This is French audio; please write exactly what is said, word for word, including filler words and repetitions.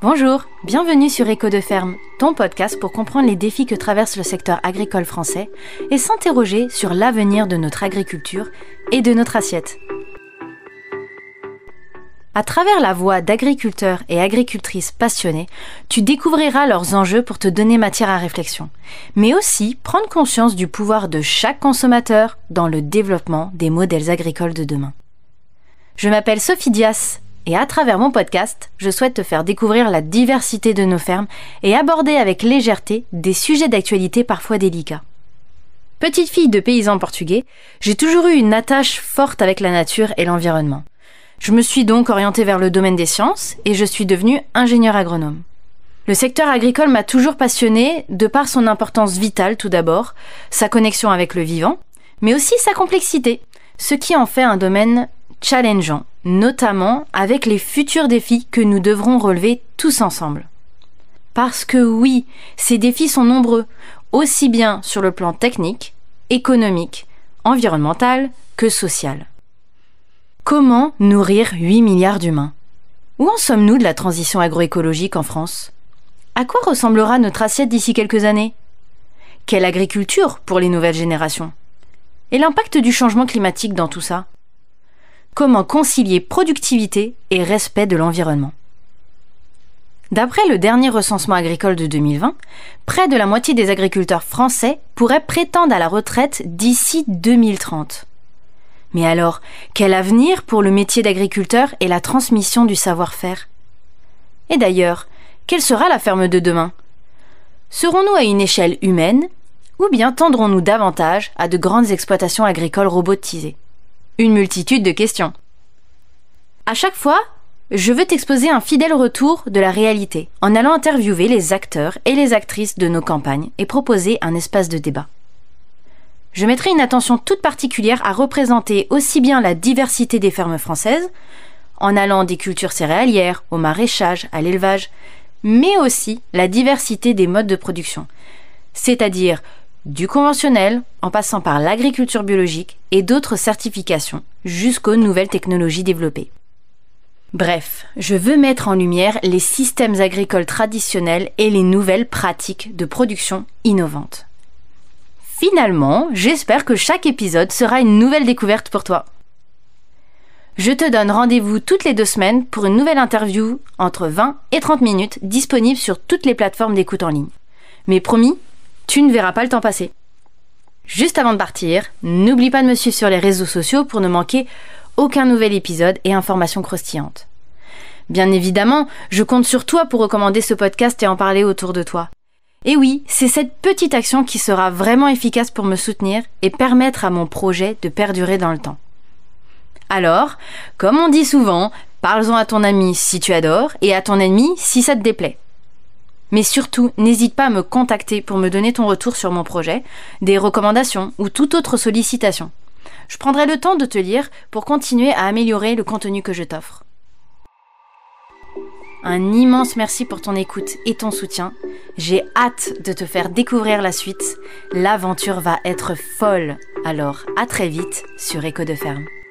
Bonjour, bienvenue sur Écho de ferme, ton podcast pour comprendre les défis que traverse le secteur agricole français et s'interroger sur l'avenir de notre agriculture et de notre assiette. À travers la voix d'agriculteurs et agricultrices passionnés, tu découvriras leurs enjeux pour te donner matière à réflexion, mais aussi prendre conscience du pouvoir de chaque consommateur dans le développement des modèles agricoles de demain. Je m'appelle Sophie Dias et à travers mon podcast, je souhaite te faire découvrir la diversité de nos fermes et aborder avec légèreté des sujets d'actualité parfois délicats. Petite fille de paysans portugais, j'ai toujours eu une attache forte avec la nature et l'environnement. Je me suis donc orientée vers le domaine des sciences et je suis devenue ingénieure agronome. Le secteur agricole m'a toujours passionnée de par son importance vitale tout d'abord, sa connexion avec le vivant, mais aussi sa complexité, ce qui en fait un domaine challengeant, notamment avec les futurs défis que nous devrons relever tous ensemble. Parce que oui, ces défis sont nombreux, aussi bien sur le plan technique, économique, environnemental que social. Comment nourrir huit milliards d'humains ? Où en sommes-nous de la transition agroécologique en France ? À quoi ressemblera notre assiette d'ici quelques années ? Quelle agriculture pour les nouvelles générations ? Et l'impact du changement climatique dans tout ça ? Comment concilier productivité et respect de l'environnement ? D'après le dernier recensement agricole de deux mille vingt, près de la moitié des agriculteurs français pourraient prétendre à la retraite d'ici deux mille trente. Mais alors, quel avenir pour le métier d'agriculteur et la transmission du savoir-faire ? Et d'ailleurs, quelle sera la ferme de demain ? Serons-nous à une échelle humaine ou bien tendrons-nous davantage à de grandes exploitations agricoles robotisées ? Une multitude de questions. À chaque fois, je veux t'exposer un fidèle retour de la réalité en allant interviewer les acteurs et les actrices de nos campagnes et proposer un espace de débat. Je mettrai une attention toute particulière à représenter aussi bien la diversité des fermes françaises, en allant des cultures céréalières au maraîchage, à l'élevage, mais aussi la diversité des modes de production, c'est-à-dire du conventionnel, en passant par l'agriculture biologique et d'autres certifications, jusqu'aux nouvelles technologies développées. Bref, je veux mettre en lumière les systèmes agricoles traditionnels et les nouvelles pratiques de production innovantes. Finalement, j'espère que chaque épisode sera une nouvelle découverte pour toi. Je te donne rendez-vous toutes les deux semaines pour une nouvelle interview entre vingt et trente minutes disponible sur toutes les plateformes d'écoute en ligne. Mais promis, tu ne verras pas le temps passer. Juste avant de partir, n'oublie pas de me suivre sur les réseaux sociaux pour ne manquer aucun nouvel épisode et informations croustillantes. Bien évidemment, je compte sur toi pour recommander ce podcast et en parler autour de toi. Et oui, c'est cette petite action qui sera vraiment efficace pour me soutenir et permettre à mon projet de perdurer dans le temps. Alors, comme on dit souvent, parle-en à ton ami si tu adores et à ton ennemi si ça te déplaît. Mais surtout, n'hésite pas à me contacter pour me donner ton retour sur mon projet, des recommandations ou toute autre sollicitation. Je prendrai le temps de te lire pour continuer à améliorer le contenu que je t'offre. Un immense merci pour ton écoute et ton soutien. J'ai hâte de te faire découvrir la suite. L'aventure va être folle. Alors, à très vite sur Écho de ferme.